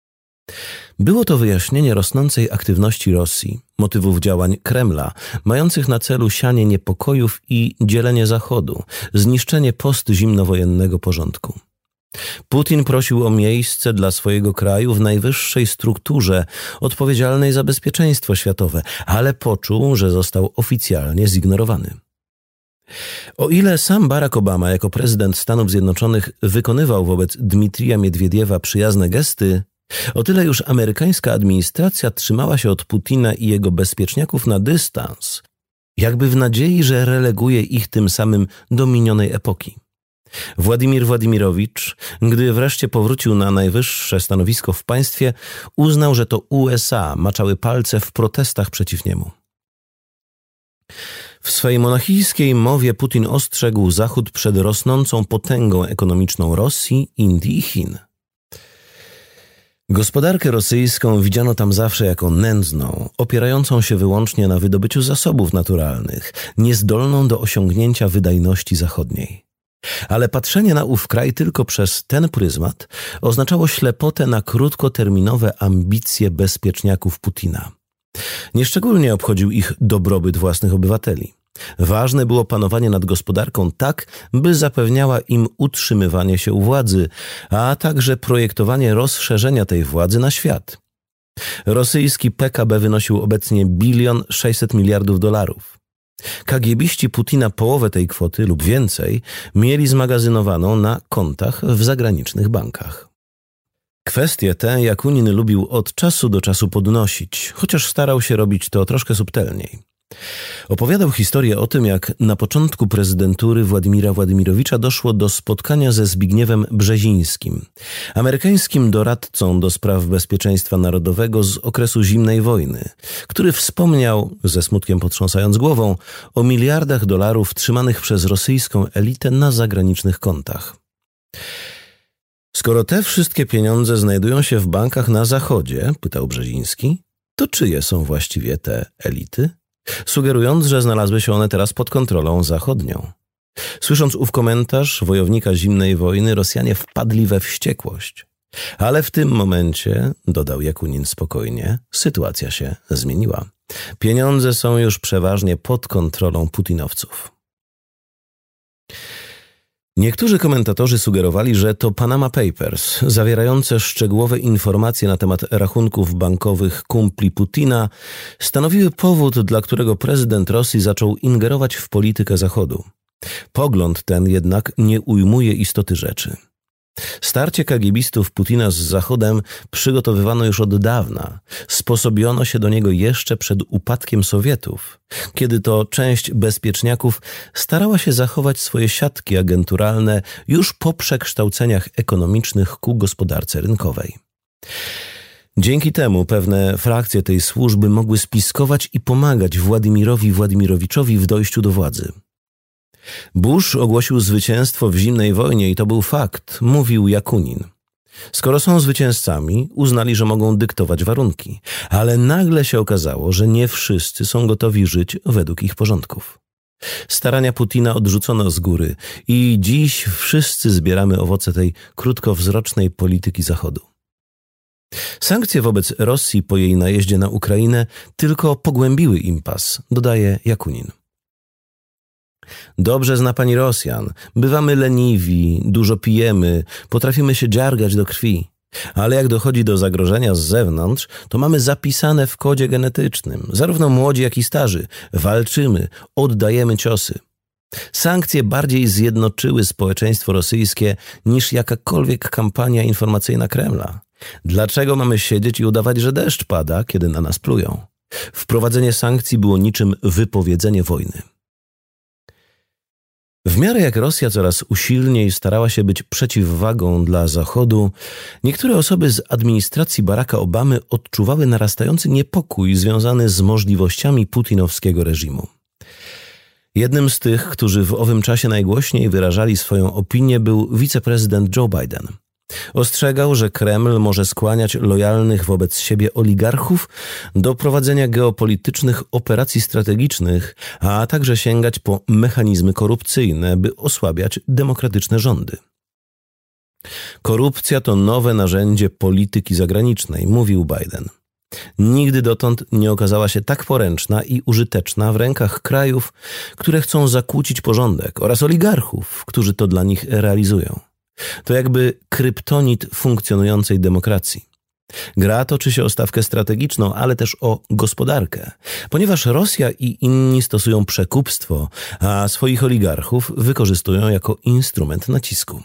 Było to wyjaśnienie rosnącej aktywności Rosji, motywów działań Kremla, mających na celu sianie niepokojów i dzielenie Zachodu, zniszczenie postzimnowojennego porządku. Putin prosił o miejsce dla swojego kraju w najwyższej strukturze odpowiedzialnej za bezpieczeństwo światowe, ale poczuł, że został oficjalnie zignorowany. O ile sam Barack Obama jako prezydent Stanów Zjednoczonych wykonywał wobec Dmitrija Miedwiediewa przyjazne gesty, o tyle już amerykańska administracja trzymała się od Putina i jego bezpieczniaków na dystans, jakby w nadziei, że releguje ich tym samym do minionej epoki. Władimir Władimirowicz, gdy wreszcie powrócił na najwyższe stanowisko w państwie, uznał, że to USA maczały palce w protestach przeciw niemu. W swej monachijskiej mowie Putin ostrzegł Zachód przed rosnącą potęgą ekonomiczną Rosji, Indii i Chin. Gospodarkę rosyjską widziano tam zawsze jako nędzną, opierającą się wyłącznie na wydobyciu zasobów naturalnych, niezdolną do osiągnięcia wydajności zachodniej. Ale patrzenie na ów kraj tylko przez ten pryzmat oznaczało ślepotę na krótkoterminowe ambicje bezpieczniaków Putina. Nieszczególnie obchodził ich dobrobyt własnych obywateli. Ważne było panowanie nad gospodarką tak, by zapewniała im utrzymywanie się u władzy, a także projektowanie rozszerzenia tej władzy na świat. Rosyjski PKB wynosił obecnie $1 600 miliardów. Kagiebiści Putina połowę tej kwoty lub więcej mieli zmagazynowaną na kontach w zagranicznych bankach. Kwestię tę Jakunin lubił od czasu do czasu podnosić, chociaż starał się robić to troszkę subtelniej. Opowiadał historię o tym, jak na początku prezydentury Władimira Władimirowicza doszło do spotkania ze Zbigniewem Brzezińskim, amerykańskim doradcą do spraw bezpieczeństwa narodowego z okresu zimnej wojny, który wspomniał, ze smutkiem potrząsając głową, o miliardach dolarów trzymanych przez rosyjską elitę na zagranicznych kontach. Skoro te wszystkie pieniądze znajdują się w bankach na Zachodzie, pytał Brzeziński, to czyje są właściwie te elity? Sugerując, że znalazły się one teraz pod kontrolą zachodnią. Słysząc ów komentarz wojownika zimnej wojny, Rosjanie wpadli we wściekłość. Ale w tym momencie, dodał Jakunin spokojnie, sytuacja się zmieniła. Pieniądze są już przeważnie pod kontrolą putinowców. Niektórzy komentatorzy sugerowali, że to Panama Papers, zawierające szczegółowe informacje na temat rachunków bankowych kumpli Putina, stanowiły powód, dla którego prezydent Rosji zaczął ingerować w politykę Zachodu. Pogląd ten jednak nie ujmuje istoty rzeczy. Starcie kagiebistów Putina z Zachodem przygotowywano już od dawna. Sposobiono się do niego jeszcze przed upadkiem Sowietów, kiedy to część bezpieczniaków starała się zachować swoje siatki agenturalne już po przekształceniach ekonomicznych ku gospodarce rynkowej. Dzięki temu pewne frakcje tej służby mogły spiskować i pomagać Władimirowi Władimirowiczowi w dojściu do władzy. Bush ogłosił zwycięstwo w zimnej wojnie i to był fakt, mówił Jakunin. Skoro są zwycięzcami, uznali, że mogą dyktować warunki, ale nagle się okazało, że nie wszyscy są gotowi żyć według ich porządków. Starania Putina odrzucono z góry i dziś wszyscy zbieramy owoce tej krótkowzrocznej polityki Zachodu. Sankcje wobec Rosji po jej najeździe na Ukrainę tylko pogłębiły impas, dodaje Jakunin. Dobrze zna pani Rosjan. Bywamy leniwi, dużo pijemy, potrafimy się dziargać do krwi. Ale jak dochodzi do zagrożenia z zewnątrz, to mamy zapisane w kodzie genetycznym. Zarówno młodzi, jak i starzy. Walczymy, oddajemy ciosy. Sankcje bardziej zjednoczyły społeczeństwo rosyjskie niż jakakolwiek kampania informacyjna Kremla. Dlaczego mamy siedzieć i udawać, że deszcz pada, kiedy na nas plują? Wprowadzenie sankcji było niczym wypowiedzenie wojny. W miarę jak Rosja coraz usilniej starała się być przeciwwagą dla Zachodu, niektóre osoby z administracji Baracka Obamy odczuwały narastający niepokój związany z możliwościami putinowskiego reżimu. Jednym z tych, którzy w owym czasie najgłośniej wyrażali swoją opinię, był wiceprezydent Joe Biden. Ostrzegał, że Kreml może skłaniać lojalnych wobec siebie oligarchów do prowadzenia geopolitycznych operacji strategicznych, a także sięgać po mechanizmy korupcyjne, by osłabiać demokratyczne rządy. Korupcja to nowe narzędzie polityki zagranicznej, mówił Biden. Nigdy dotąd nie okazała się tak poręczna i użyteczna w rękach krajów, które chcą zakłócić porządek, oraz oligarchów, którzy to dla nich realizują. To jakby kryptonit funkcjonującej demokracji. Gra toczy się o stawkę strategiczną, ale też o gospodarkę, ponieważ Rosja i inni stosują przekupstwo, a swoich oligarchów wykorzystują jako instrument nacisku.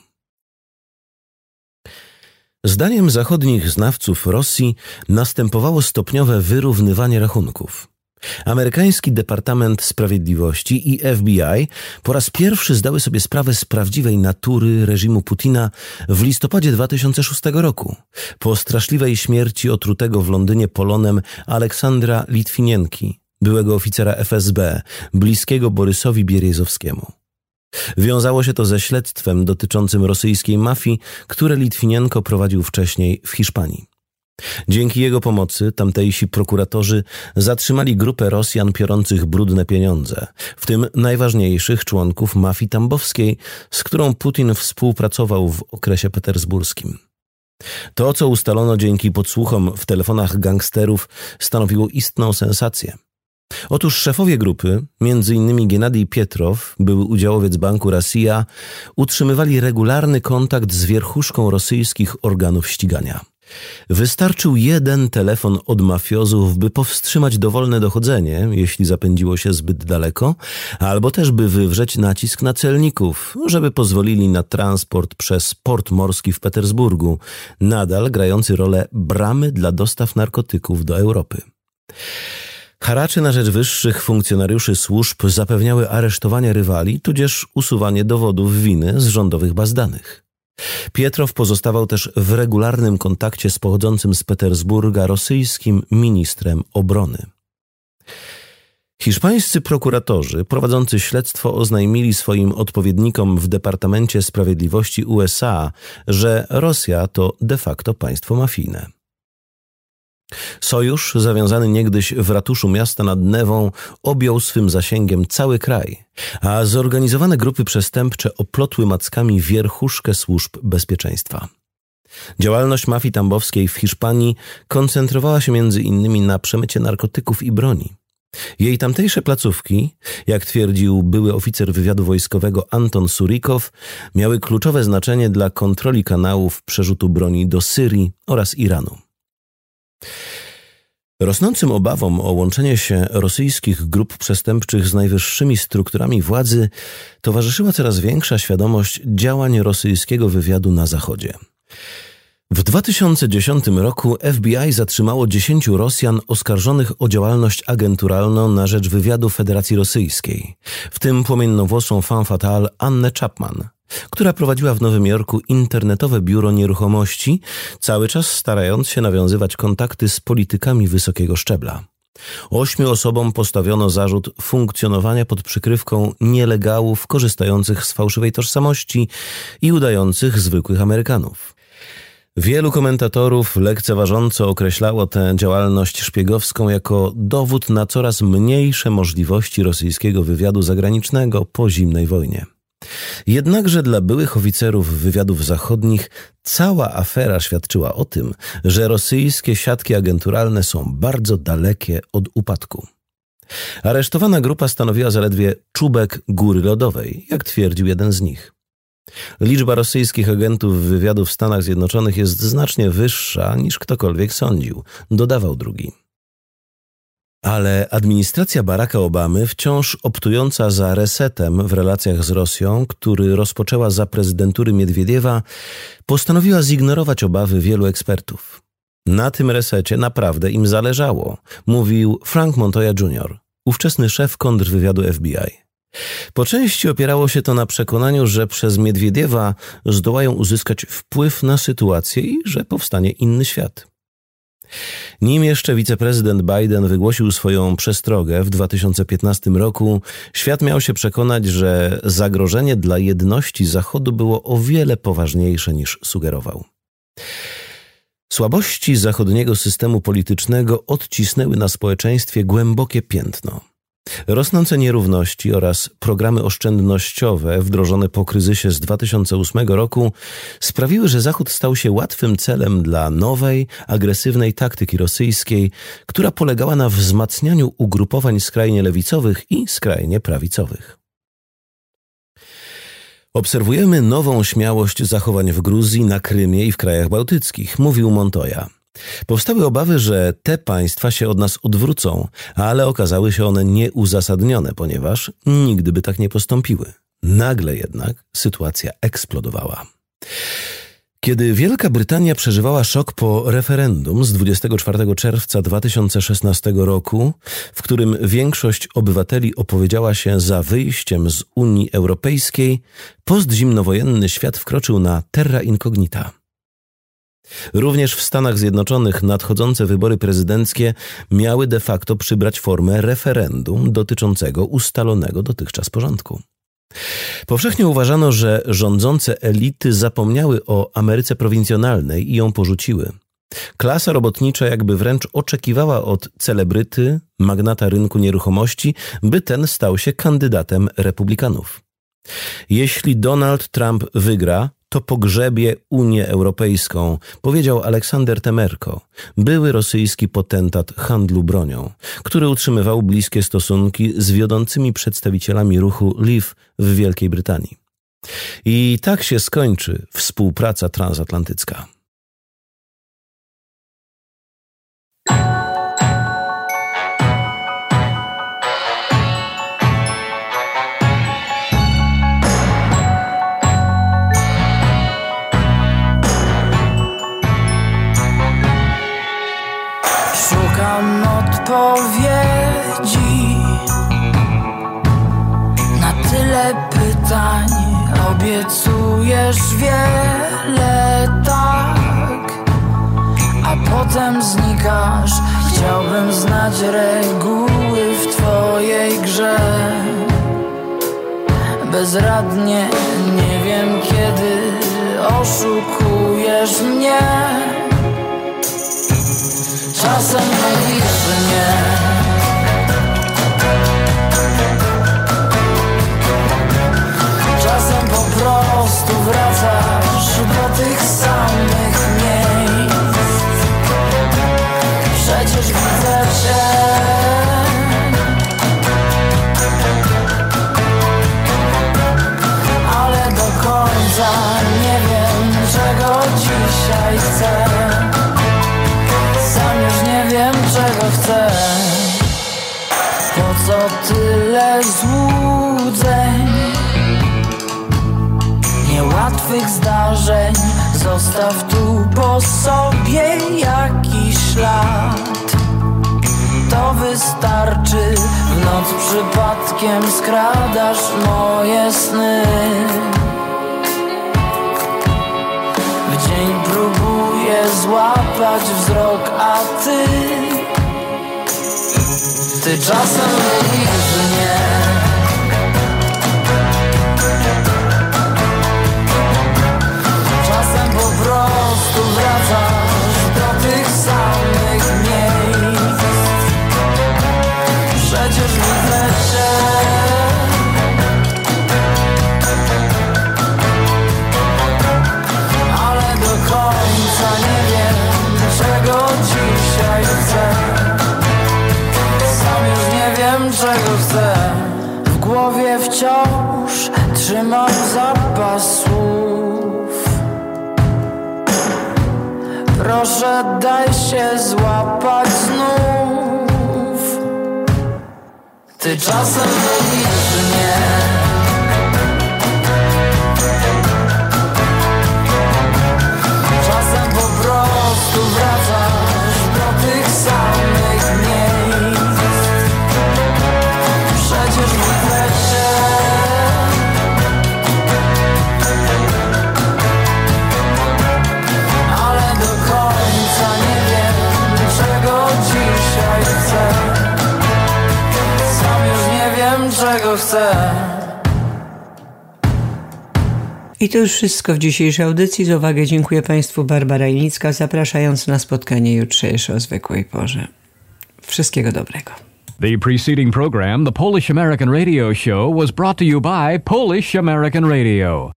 Zdaniem zachodnich znawców Rosji następowało stopniowe wyrównywanie rachunków. Amerykański Departament Sprawiedliwości i FBI po raz pierwszy zdały sobie sprawę z prawdziwej natury reżimu Putina w listopadzie 2006 roku, po straszliwej śmierci otrutego w Londynie polonem Aleksandra Litwinienki, byłego oficera FSB, bliskiego Borysowi Bierezowskiemu. Wiązało się to ze śledztwem dotyczącym rosyjskiej mafii, które Litwinienko prowadził wcześniej w Hiszpanii. Dzięki jego pomocy tamtejsi prokuratorzy zatrzymali grupę Rosjan piorących brudne pieniądze, w tym najważniejszych członków mafii tambowskiej, z którą Putin współpracował w okresie petersburskim. To, co ustalono dzięki podsłuchom w telefonach gangsterów, stanowiło istną sensację. Otóż szefowie grupy, m.in. Gennadij Pietrow, były udziałowiec banku Rosja, utrzymywali regularny kontakt z wierchuszką rosyjskich organów ścigania. Wystarczył jeden telefon od mafiozów, by powstrzymać dowolne dochodzenie, jeśli zapędziło się zbyt daleko, albo też by wywrzeć nacisk na celników, żeby pozwolili na transport przez port morski w Petersburgu, nadal grający rolę bramy dla dostaw narkotyków do Europy. Haracze na rzecz wyższych funkcjonariuszy służb zapewniały aresztowanie rywali, tudzież usuwanie dowodów winy z rządowych baz danych. Pietrow pozostawał też w regularnym kontakcie z pochodzącym z Petersburga rosyjskim ministrem obrony. Hiszpańscy prokuratorzy prowadzący śledztwo oznajmili swoim odpowiednikom w Departamencie Sprawiedliwości USA, że Rosja to de facto państwo mafijne. Sojusz, zawiązany niegdyś w ratuszu miasta nad Newą, objął swym zasięgiem cały kraj, a zorganizowane grupy przestępcze oplotły mackami wierchuszkę służb bezpieczeństwa. Działalność mafii tambowskiej w Hiszpanii koncentrowała się między innymi na przemycie narkotyków i broni. Jej tamtejsze placówki, jak twierdził były oficer wywiadu wojskowego Anton Surikow, miały kluczowe znaczenie dla kontroli kanałów przerzutu broni do Syrii oraz Iranu. Rosnącym obawom o łączenie się rosyjskich grup przestępczych z najwyższymi strukturami władzy towarzyszyła coraz większa świadomość działań rosyjskiego wywiadu na Zachodzie. W 2010 roku FBI zatrzymało 10 Rosjan oskarżonych o działalność agenturalną na rzecz wywiadu Federacji Rosyjskiej, w tym płomiennowłosą femme fatale Annę Chapman, która prowadziła w Nowym Jorku internetowe biuro nieruchomości, cały czas starając się nawiązywać kontakty z politykami wysokiego szczebla. 8 osobom postawiono zarzut funkcjonowania pod przykrywką nielegałów korzystających z fałszywej tożsamości i udających zwykłych Amerykanów. Wielu komentatorów lekceważąco określało tę działalność szpiegowską jako dowód na coraz mniejsze możliwości rosyjskiego wywiadu zagranicznego po zimnej wojnie. Jednakże dla byłych oficerów wywiadów zachodnich cała afera świadczyła o tym, że rosyjskie siatki agenturalne są bardzo dalekie od upadku. Aresztowana grupa stanowiła zaledwie czubek góry lodowej, jak twierdził jeden z nich. Liczba rosyjskich agentów wywiadu w Stanach Zjednoczonych jest znacznie wyższa niż ktokolwiek sądził, dodawał drugi. Ale administracja Baracka Obamy, wciąż optująca za resetem w relacjach z Rosją, który rozpoczęła za prezydentury Miedwiediewa, postanowiła zignorować obawy wielu ekspertów. Na tym resecie naprawdę im zależało, mówił Frank Montoya Jr., ówczesny szef kontrwywiadu FBI. Po części opierało się to na przekonaniu, że przez Miedwiediewa zdołają uzyskać wpływ na sytuację i że powstanie inny świat. Nim jeszcze wiceprezydent Biden wygłosił swoją przestrogę w 2015 roku, świat miał się przekonać, że zagrożenie dla jedności Zachodu było o wiele poważniejsze niż sugerował. Słabości zachodniego systemu politycznego odcisnęły na społeczeństwie głębokie piętno. Rosnące nierówności oraz programy oszczędnościowe wdrożone po kryzysie z 2008 roku sprawiły, że Zachód stał się łatwym celem dla nowej, agresywnej taktyki rosyjskiej, która polegała na wzmacnianiu ugrupowań skrajnie lewicowych i skrajnie prawicowych. Obserwujemy nową śmiałość zachowań w Gruzji, na Krymie i w krajach bałtyckich, mówił Montoya. Powstały obawy, że te państwa się od nas odwrócą, ale okazały się one nieuzasadnione, ponieważ nigdy by tak nie postąpiły. Nagle jednak sytuacja eksplodowała. Kiedy Wielka Brytania przeżywała szok po referendum z 24 czerwca 2016 roku, w którym większość obywateli opowiedziała się za wyjściem z Unii Europejskiej, postzimnowojenny świat wkroczył na terra incognita. Również w Stanach Zjednoczonych nadchodzące wybory prezydenckie miały de facto przybrać formę referendum dotyczącego ustalonego dotychczas porządku. Powszechnie uważano, że rządzące elity zapomniały o Ameryce prowincjonalnej i ją porzuciły. Klasa robotnicza jakby wręcz oczekiwała od celebryty, magnata rynku nieruchomości, by ten stał się kandydatem republikanów. Jeśli Donald Trump wygra, to pogrzebie Unię Europejską, powiedział Aleksander Temerko, były rosyjski potentat handlu bronią, który utrzymywał bliskie stosunki z wiodącymi przedstawicielami ruchu Leave w Wielkiej Brytanii. I tak się skończy współpraca transatlantycka. Szukam odpowiedzi Zostań, obiecujesz wiele, tak, a potem znikasz. Chciałbym znać reguły w twojej grze. Bezradnie, nie wiem kiedy oszukujesz mnie. Czasem mówisz nie. Czasem po prostu wracasz do tych samych miejsc. Przecież widzę cię. Ale do końca nie wiem, czego dzisiaj chcę. Sam już nie wiem, czego chcę. Po co tyle złudzeń, niełatwych zdarzeń? Zostaw tu po sobie jakiś ślad. To wystarczy. W noc przypadkiem skradasz moje sny. W dzień próbuję złapać wzrok, a ty czasem mówisz nie. Czasem po prostu wracasz do tych samych miejsc. Przecież widzę cię. Ale do końca nie wiem, czego dzisiaj chcę. Sam już nie wiem, czego chcę. W głowie wciąż trzymam zapas słów. Proszę, daj się złapać znów. Ty czasem mówisz nie. Czasem po prostu wracasz do tych samych miejsc. Przecież widzę cię. Ale do końca nie wiem, czego dzisiaj chcę. Sam już nie wiem, czego chcę. I to już wszystko w dzisiejszej audycji. Za uwagę dziękuję Państwu, Barbara Ilnicka, zapraszając na spotkanie jutrzejsze o zwykłej porze. Wszystkiego dobrego. The preceding program, the Polish American Radio Show, was brought to you by Polish American Radio.